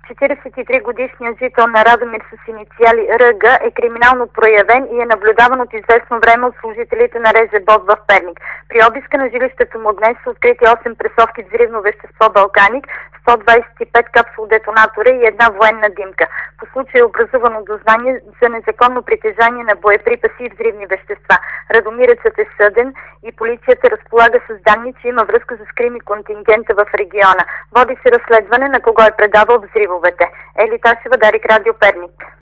43-годишният жител на Радомир с инициали РГ е криминално проявен и е наблюдаван от известно време от служителите на РЗБОТ в Перник. При обиска на жилището му днес са открити 8 пресовки с взривно вещество Балканик, 125 капсул-детонатора и една военна димка. По случая е образувано дознание за незаконно притежание на боеприпаси и взривни вещества. Радомирецът е съден и полицията разполага с данни, че има връзка с крими контингента в региона. Води се разследване на кого е предавал взривовете. Ели Ташева, Дарик Радио, Перник.